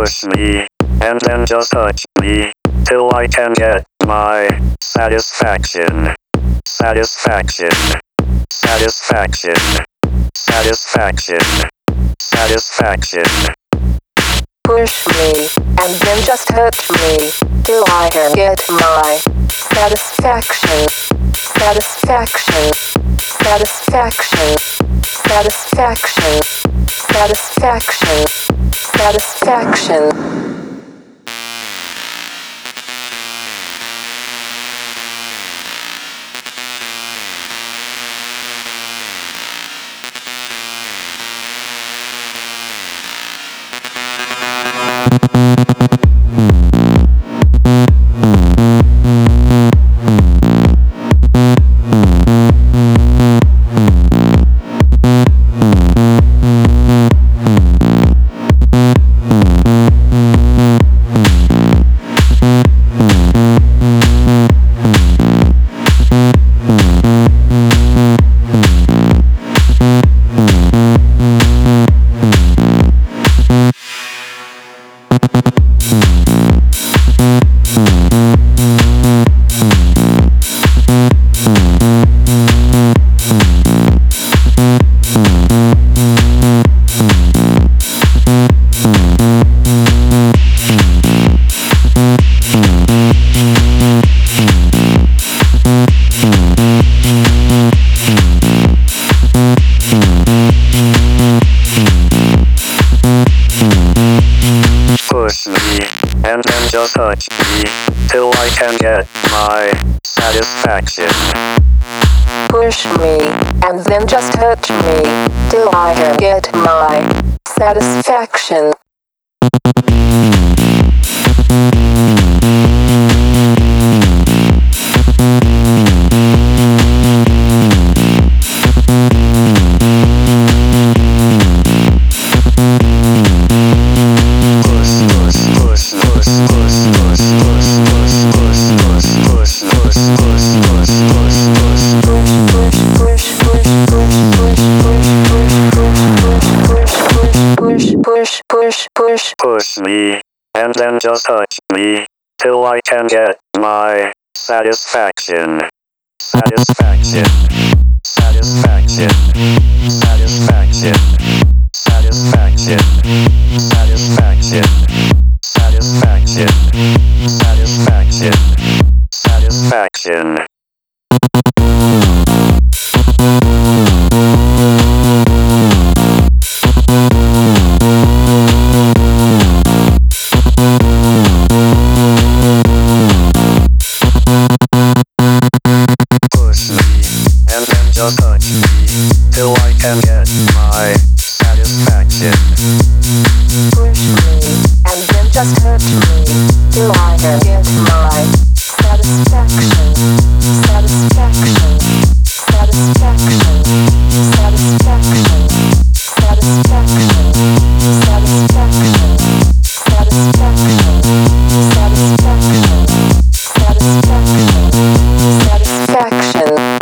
Push me, and then just touch me, till I can get my satisfaction. Satisfaction. Satisfaction. Satisfaction. Satisfaction. Push me, and then just touch me, till I can get my satisfaction. Satisfaction. Satisfaction. Satisfaction. Satisfaction. Satisfaction. Push me, and then just touch me, till I can get my satisfaction. Push me, and then just touch me, till I can get my satisfaction. Push me, and then just touch me, till I can get my satisfaction. Satisfaction. Satisfaction. Satisfaction. Satisfaction. Satisfaction. Satisfaction. Satisfaction. Satisfaction. Just touch me, till I can get my satisfaction. Push me, and then just touch me, till I can get my satisfaction. Satisfaction. Satisfaction. Satisfaction. Satisfaction. Satisfaction. Satisfaction. Satisfaction. Satisfaction. Satisfaction.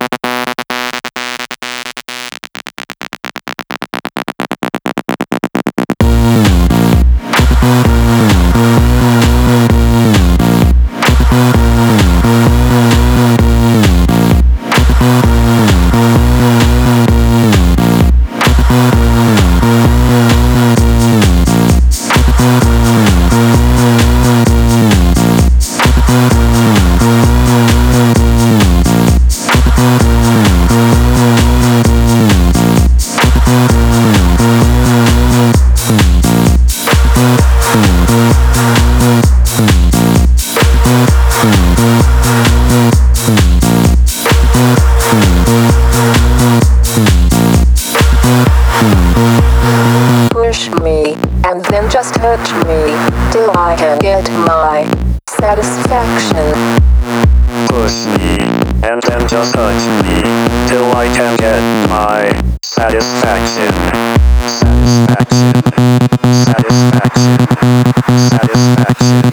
Push me, and then just touch me, till I can get my satisfaction. Push me, and then just touch me, till I can get my satisfaction. Satisfaction. Satisfaction. Satisfaction.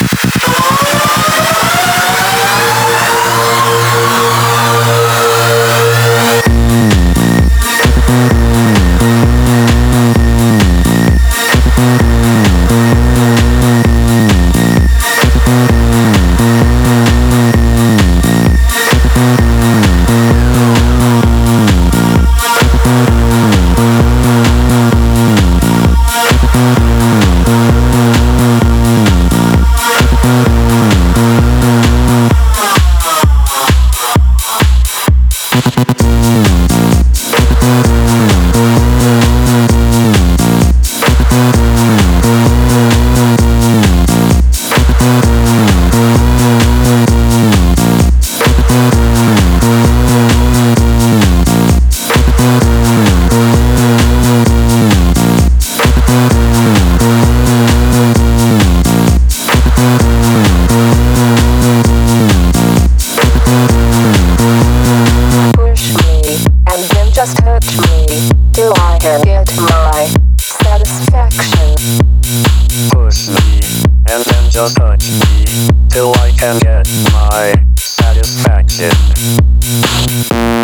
Satisfaction. just touch me till I can get my satisfaction. Push me, and then just touch me till I can get my satisfaction.